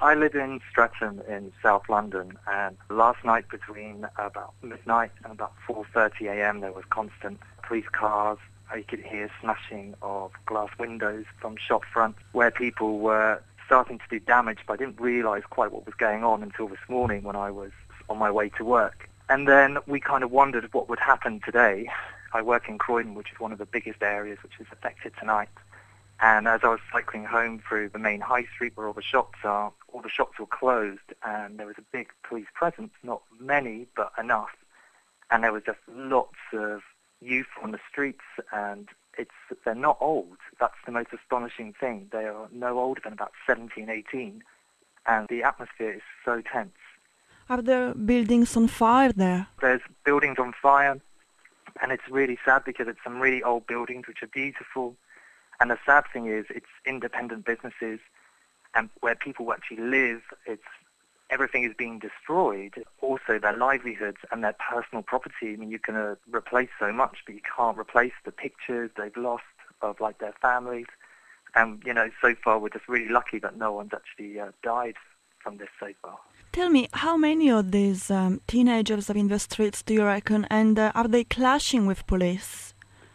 I live in Streatham in South London, and last night between about midnight and about 4:30 a.m. there was constant police cars. You could hear smashing of glass windows from shop fronts where people were starting to do damage, but I didn't realise quite what was going on until this morning when I was on my way to work. And then we kind of wondered what would happen today. I work in Croydon, which is one of the biggest areas which is affected tonight. And as I was cycling home through the main high street where all the shops are, all the shops were closed and there was a big police presence, not many, but enough. And there was just lots of youth on the streets, and they're not old. That's the most astonishing thing. They are no older than about 17, 18, and the atmosphere is so tense. Are there buildings on fire there? There's buildings on fire, and it's really sad because it's some really old buildings which are beautiful. And the sad thing is, it's independent businesses, and where people actually live, everything is being destroyed. Also, their livelihoods and their personal property. I mean, you can replace so much, but you can't replace the pictures they've lost of like their families. And so far we're just really lucky that no one's actually died from this so far. Tell me, how many of these teenagers are in the streets, do you reckon, and are they clashing with police?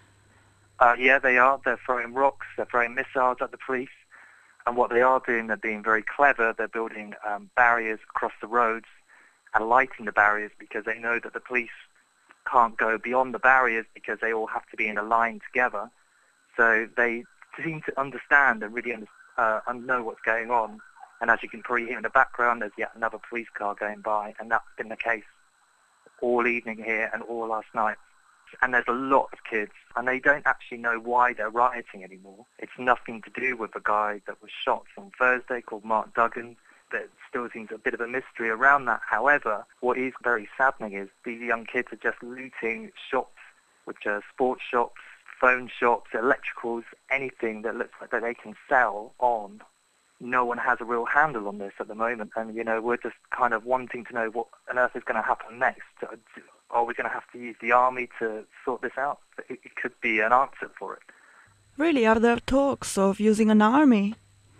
Yeah, they are. They're throwing rocks, they're throwing missiles at the police. And what they are doing, they're being very clever. They're building barriers across the roads and lighting the barriers because they know that the police can't go beyond the barriers because they all have to be in a line together. So they seem to understand and really know what's going on. And as you can probably hear in the background, there's yet another police car going by, and that's been the case all evening here and all last night. And there's a lot of kids, and they don't actually know why they're rioting anymore. It's nothing to do with a guy that was shot on Thursday called Mark Duggan. There still seems a bit of a mystery around that. However, what is very saddening is these young kids are just looting shops, which are sports shops, phone shops, electricals, anything that looks like that they can sell on. No one has a real handle on this at the moment, and we're just kind of wanting to know what on earth is going to happen next. Are we going to have to use the army to sort this out? It could be an answer for it. Really? Are there talks of using an army?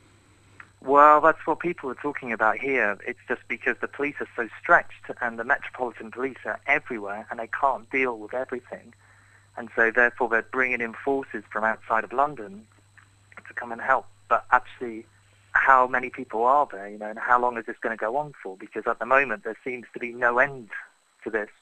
Well, that's what people are talking about here. It's just because the police are so stretched and the Metropolitan Police are everywhere and they can't deal with everything. And so therefore they're bringing in forces from outside of London to come and help. But actually, how many people are there, and how long is this going to go on for? Because at the moment there seems to be no end to this.